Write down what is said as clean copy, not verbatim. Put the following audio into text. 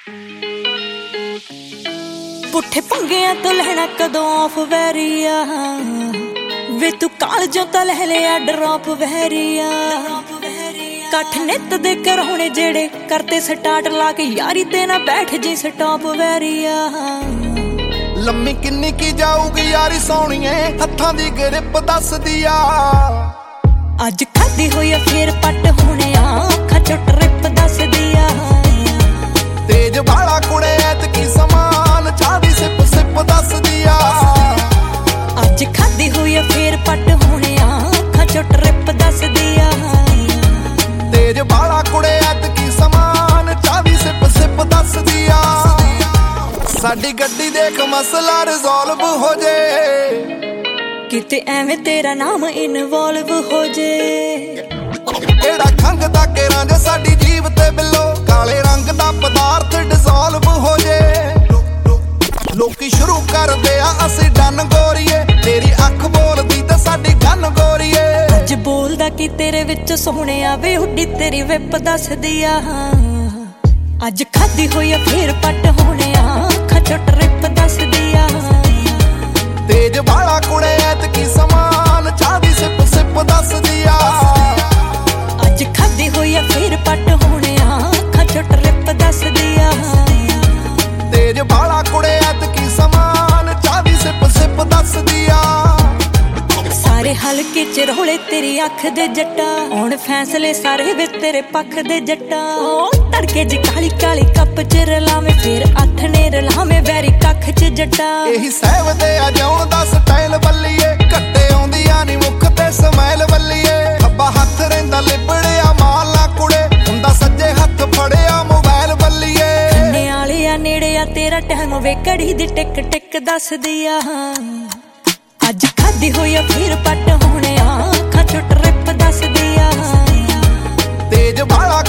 ਪੁੱਠੇ ਪੰਗਿਆਂ ਤੋਂ ਲੈਣਾ ਕਦੋਂ ਆਫ ਵੈਰੀਆ ਵੇ ਤੂੰ ਕਾਲਜੋਂ ਤਾਂ ਲੈ ਲਿਆ ਡਰੌਪ ਵੈਰੀਆ ਕੱਠ ਨਿੱਤ ਦੇ ਕਰਾਉਣੇ ਜਿਹੜੇ ਕਰਤੇ ਸਟਾਰਟ ਲਾ ਕੇ ਯਾਰੀ ਤੇ ਨਾ ਬੈਠ ਜੀ ਸਟਾਪ ਵੈਰੀਆ ਲੰਮੀ ਕਿੰਨੀ ਕੀ ਜਾਊਗੀ ਯਾਰੀ ਸੋਹਣੀਏ ਹੱਥਾਂ ਦੀ ਗ੍ਰਿਪ ਦੱਸਦੀ ਆ ਅੱਜ ਖਾਦੀ ਹੋਈ ਆ ਫੇਰ ਪੱਟ ਹੋਣੇ ਆ ਅੱਖਾਂ ਚੋਂ ਟ੍ਰਿਪ ਦੱਸਦੀ ਆ ਤੇਜ ਵਾਲਾ ਕੁੜੇ ਐਤਕੀ ਸਮਾਨ ਚਾਹ ਦੀ ਸਿਪ ਸਿਪ ਦੱਸਦੀ ਆ ਅੱਜ ਖਾਦੀ ਹੋਈ ਆ ਫੇਰ ਪੱਟ ਹੋਣੇ ਆ ਅੱਖਾਂ ਚੋਂ ਟ੍ਰਿਪ ਦੱਸਦੀ ਆ ਤੇਜ ਵਾਲਾ ਕੁੜੇ ਐਤਕੀ ਸਮਾਨ ਚਾਹ ਦੀ ਸਿਪ ਸਿਪ ਦੱਸਦੀ ਆ ਸਾਡੀ ਗੱਡੀ ਦੇਖ ਮਸਲਾ ਰਿਜ਼ੋਲਵ ਹੋ ਜੇ ਕਿਤੇ ਐਵੇਂ ਤੇਰਾ ਨਾਮ ਇਨਵੋਲਵ ਹੋ ਜੇ ਕਿਹੜਾ ਖੰਗਦਾ ਕੇਰਾਂ ਜੇ ਸਾਡੀ ਜੀਵ ਤੇ ਬਿੱਲੋ ਕਾਲੇ ਰੰਗ ਦਾ ਪਦਾਰਥ ਡਿਸੋਲਵ ਹੋ ਜੇ ਲੋਕੀ ਸ਼ੁਰੂ ਕਰਦੇ ਆ ਅਸੀਂ ਡਨ ਗੋਰੀਏ ਤੇਰੀ ਅੱਖ ਬੋਲਦੀ ਤੇ ਸਾਡੀ ਗਨ ਗੋਰੀਏ ਅੱਜ ਬੋਲਦਾ ਕਿ ਤੇਰੇ ਵਿੱਚ ਸੋਹਣਿਆ ਵੇ ਉੱਡੀ ਤੇਰੀ ਵਿਪ ਦੱਸਦੀ ਆ ਅੱਜ ਖਾਦੀ ਹੋਈ ਆ ਫੇਰ ਪੱਟ ਹੋਣਿਆ ਅੱਖਾਂ ਚੋਂ ਟ੍ਰਿਪ ਦੱਸਦੀ ਆ ਤੇਜ ਵਾਲਾ ਕੁੜੇ ਐਤਕੀ ਸਮਾਨ ਚਾਹ ਦੀ ਸਿਪ ਸਿਪ ਦੱਸਦੀ ਆ ਅੱਜ ਖਾਦੀ ਹੋਈ ਆ ਫੇਰ ਪੱਟ ਹੋਣਿਆ ਅੱਖਾਂ ਚੋਂ ਟ੍ਰਿਪ ਦੱਸਦੀ ਆ ਤੇਜ ਵਾਲਾ ਕੁੜੇ ਐਤਕੀ ਸਮਾਨ ਚਾਹ ਦੀ ਸਿਪ ਸਿਪ ਦੱਸਦੀ ਆ ਸਾਰੇ ਹਲਕੇ ਚ ਰੋਲੇ ਤੇਰੀ ਅੱਖ ਦੇ ਜੱਟਾ ਹੁਣ ਫੈਸਲੇ ਸਾਰੇ ਵੇ ਤੇਰੇ ਪੱਖ ਦੇ ਜੱਟਾ ਤੜਕੇ ਜੀ ਕਾਲੀ ਕਾਲੀ ਕੱਪ ਚ ਰਲਾਵੇਂ ਫੇਰ ਆਥਣੇ ਰਲਾਵੇਂ ਵੈਰੀ ਕੱਖ ਚ ਜੱਟਾ ਇਹੀ ਸਹਿਵਦੇ ਆ ਜਾਉਣ ਦਾ ਸਟਾਈਲ ਬੱਲੀਏ ਘੱਟੇ ਆਉਂਦੀਆਂ ਨੀ ਮੁੱਖ ਤੇ ਸਮੈਲ ਬੱਲੀਏ ਖੱਬਾ ਹੱਥ ਰਹਿੰਦਾ ਲਿਬੜਿਆ ਮਾਲਾ ਕੁੜੇ ਹੁੰਦਾ ਸੱਜੇ ਹੱਥ ਫੜਿਆ ਮੋਬਾਈਲ ਬੱਲੀਏ ਕੰਨੇ ਵਾਲੇ ਆ ਨੇੜੇ ਆ ਤੇਰਾ ਟਾਈਮ ਵੇ ਘੜੀ ਦੀ ਟਿਕ ਟਿਕ ਦੱਸਦੀ ਆ ਅੱਜ ਖਾਦੀ ਹੋਈ ਆ ਫਿਰ ਪੱਟ ਹੋਣਿਆ ਅੱਖਾਂ ਚੋਂ ਟ੍ਰਿਪ ਦੱਸਦੀ ਆ ਤੇਜ ਵਾਲਾ